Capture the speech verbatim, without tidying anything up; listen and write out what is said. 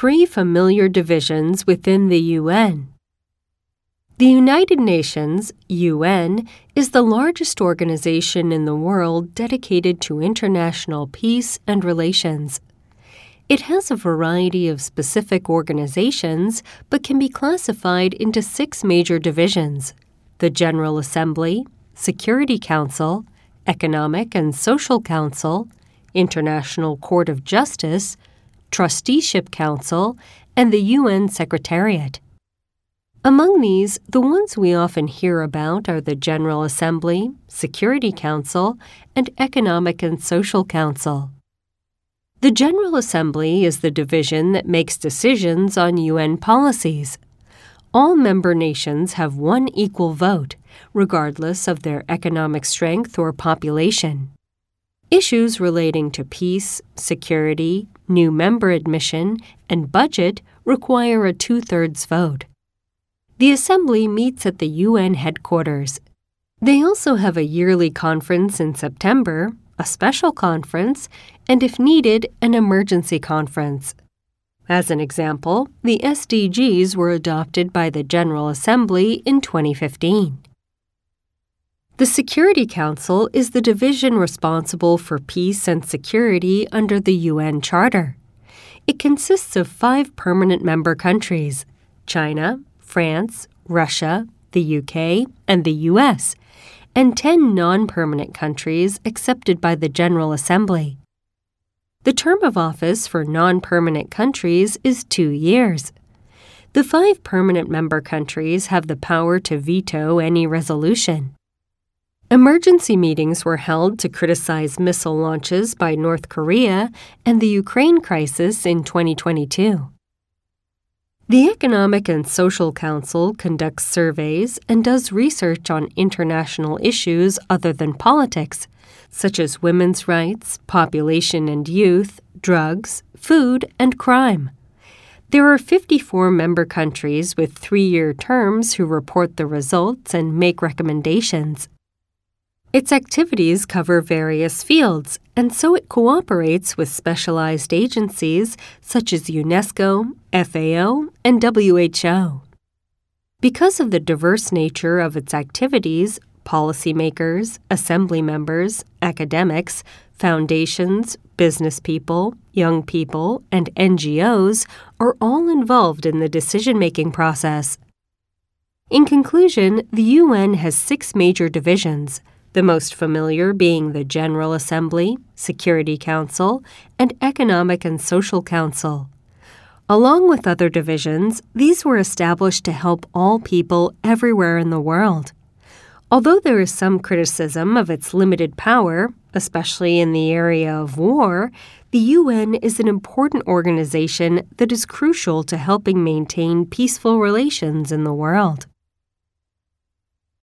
Three familiar divisions within the U N. The United Nations, U N, is the largest organization in the world dedicated to international peace and relations. It has a variety of specific organizations, but can be classified into six major divisions: the General Assembly, Security Council, Economic and Social Council, International Court of Justice, Trusteeship Council, and the U N Secretariat. Among these, the ones we often hear about are the General Assembly, Security Council, and Economic and Social Council. The General Assembly is the division that makes decisions on U N policies. All member nations have one equal vote, regardless of their economic strength or population. Issues relating to peace, security, new member admission, and budget require a two-thirds vote. The Assembly meets at the U N headquarters. They also have a yearly conference in September, a special conference, and if needed, an emergency conference. As an example, the S D Gs were adopted by the General Assembly in twenty fifteen. The Security Council is the division responsible for peace and security under the U N Charter. It consists of five permanent member countries: China, France, Russia, the U K, and the U S, and ten non-permanent countries accepted by the General Assembly. The term of office for non-permanent countries is two years. The five permanent member countries have the power to veto any resolution. Emergency meetings were held to criticize missile launches by North Korea and the Ukraine crisis in twenty twenty-two. The Economic and Social Council conducts surveys and does research on international issues other than politics, such as women's rights, population and youth, drugs, food, and crime. There are fifty-four member countries with three-year terms who report the results and make recommendations. Its activities cover various fields, and so it cooperates with specialized agencies such as UNESCO, F A O, and W H O. Because of the diverse nature of its activities, policymakers, assembly members, academics, foundations, business people, young people, and N G Os are all involved in the decision-making process. In conclusion, the U N has six major divisions, the most familiar being the General Assembly, Security Council, and Economic and Social Council. Along with other divisions, these were established to help all people everywhere in the world. Although there is some criticism of its limited power, especially in the area of war, the U N is an important organization that is crucial to helping maintain peaceful relations in the world.